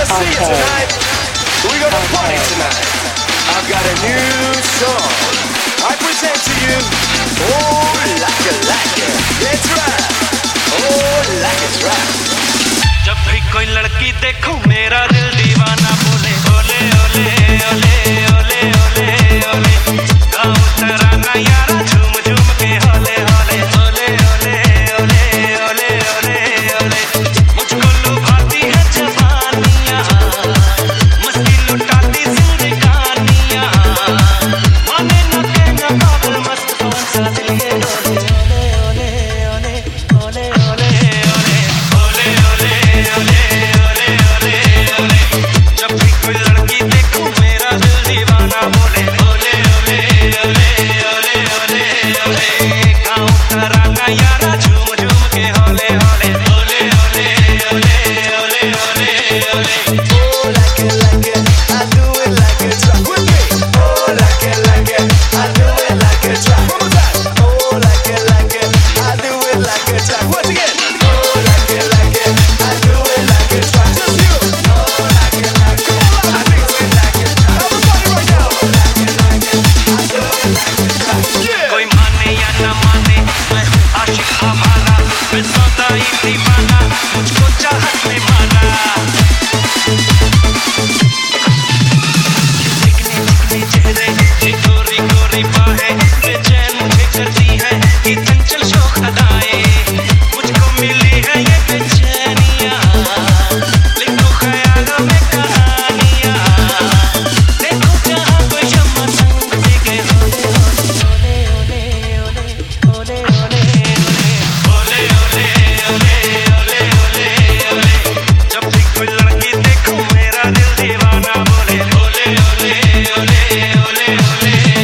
see you tonight. We're gonna party tonight. I've got a new song. I present to you, oh, like it, it's right. Oh, like it's right. जब भी कोई लड़की देखो मेरा दिल दीवाना बोले ओले ओले ओले ओले ओले ओले गाँव तराना यारा झूम झूम के होले होले ओले ओले ओले ओले ओले ओले मुझको लुभाती है जवानियाँ मस्ती लुटाती जिंदगानियाँ माने न कहना पागल मस्त कौन सा दिल ये ओले ओले ओले ओले ओले ओले ओले जब भी कोई लड़की देखूं मेरा दिल दीवाना बोले ओले ओले ओले ओले ओले ओले गाँव तराना यारा झूम झूम के होले होले ओले ओले ओले ओले ओले Oh, like it, I do it like it's right. With me. Oh, like it, I do it like it's right. One more time. Oh, like it, I do it like it's right. Once again. Oh, like it, I do it like it's right. Just you. Oh, like it, come on, I think we like it. Everybody right now. Oh, like it, I do it like it's right. Yeah. कोई माने या न माने मैं हूँ आशिक हमारा मैं सौदा ही दीवाना मुझको चाहत में माना चिकने चेहरे ये गोरी गोरी बाहें बेचैन मुझे करती है ये चंचल शौक अदाएं मुझको मिली है ये बेचैनियाँ लिखो ख्यालों में कहानियाँ देखो जहाँ कोई शम्मा संग दिखे ओले ओले ओले ओले ओले ओले ओले ओले ओले जब भी कोई लड़की देखो मेरा दिल दीवाना बोले ओले ओले ओले ओले ओले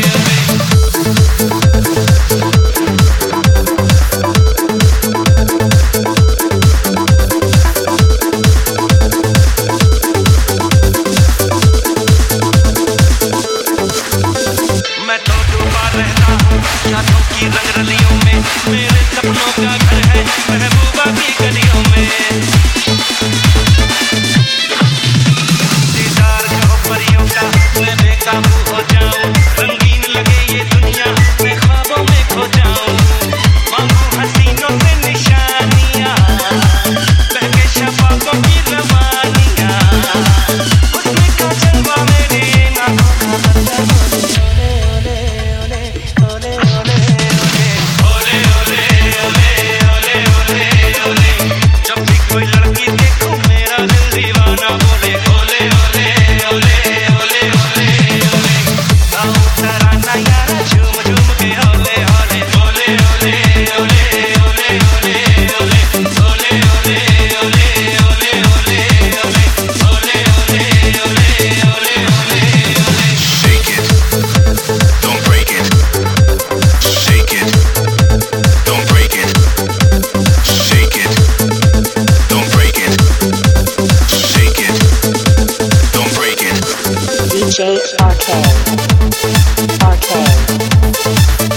मैं तो डूबा रहता हूँ यादों की रंगरलियों में मेरे सपनों का घर है महबूबा की गलियों में दीदार कहो परियों का मैं बेकाबू हो जाऊं रंगीन लगे ये दुनिया मैं ख्वाबों में खो जाऊं मांगू हसीनों से निशानियाँ बहके शफाफों की रवानियाँ उसमें का जलवा मेरी आँखों का बदला ओले ओले ओले ओले ओले ओले ओले ओले जब भी कोई लड़की देखो मेरा दिल दीवाना बोले ओले ओले ओले ओले ओले ओले गाँव तराना यारा झूम झूम के होले होले ओले ओले ओले ओले ओले ओले ओले ओले ओले ओले ओले ओले ओले ओले ओले ओले Shake it, don't break it. Shake it, don't break it. Shake it, don't break it. Shake it, don't break it. DJ RK.